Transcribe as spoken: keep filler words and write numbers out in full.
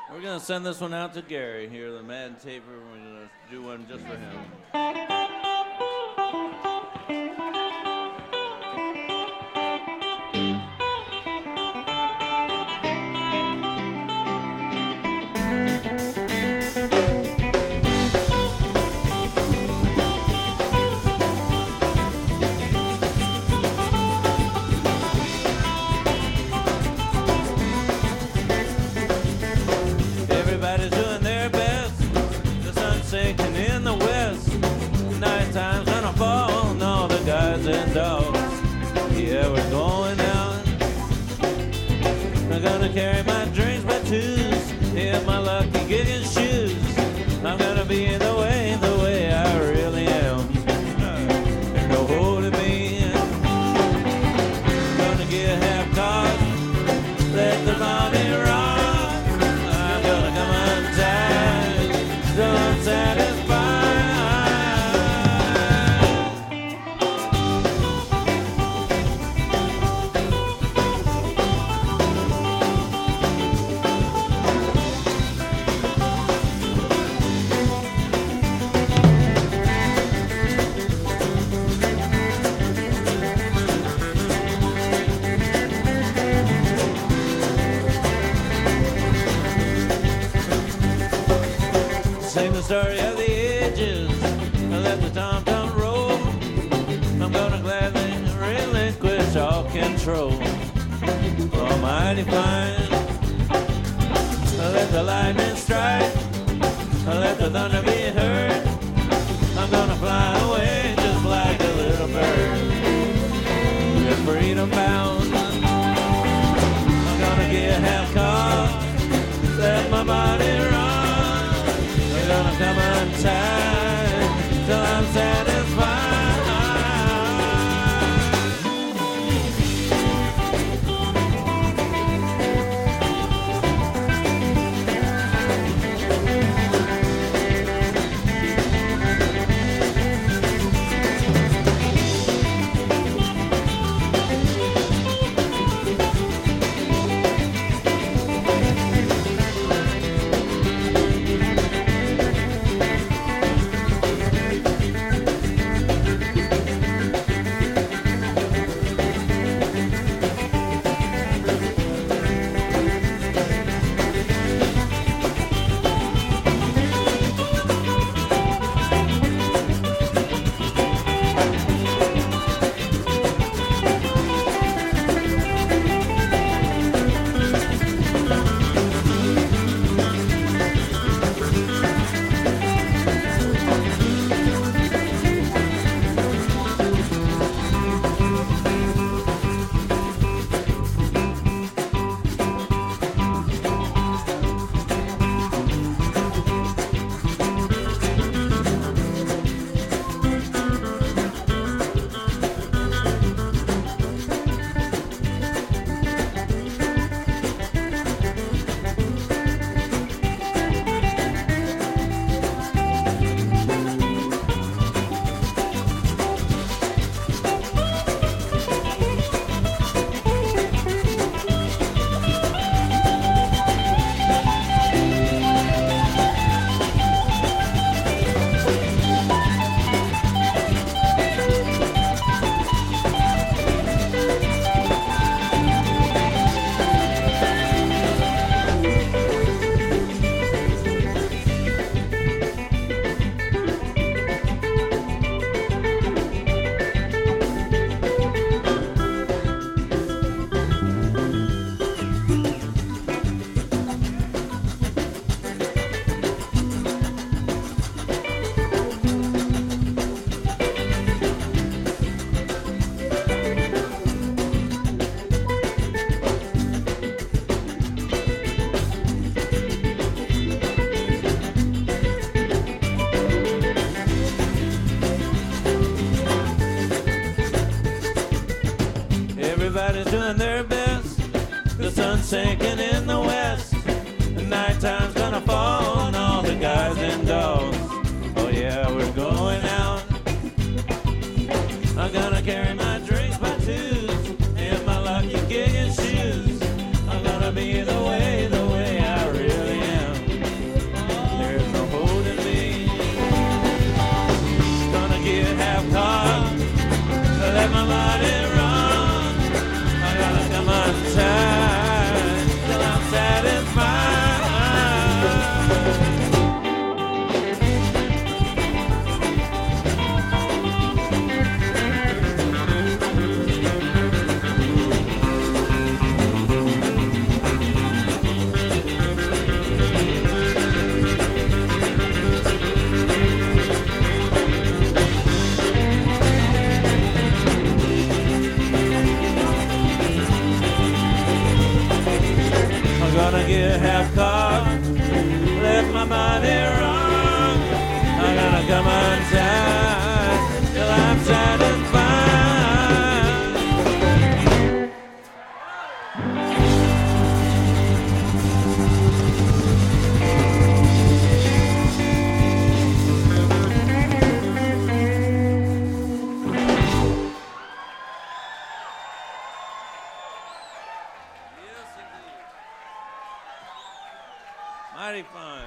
We're gonna send this one out to Gary here, the Mad Taper. We're gonna do one just for him. Everybody's doing their best. The sun's sinking in the west. Night time's gonna fall on all the guys and dogs. Yeah, we're going out. I'm gonna carry my drinks by twos. In my lucky gigging shoes. I'm gonna be the way, the way I really am. There's no holding me. Gonna get half caught. Let the body rock. I'm gonna come untied till I'm satisfied. Sing the story of the ages. Let the tom-tom roll. I'm gonna gladly relinquish all control. Almighty fine. Let the lightning strike. Let the thunder be heard. I'm gonna fly away just like a little bird. We're freedom bound. I'm gonna get half caught. Let my body run. I'm gonna come untied till I'm satisfied. Everybody's doing their best. The sun's sinking in the west. The night time's gonna fall on all the guys and dogs. Oh yeah, we're going out. I'm gonna carry my drinks by twos in my lucky gigging shoes. I'm gonna be the way, the way I really am. mighty fine.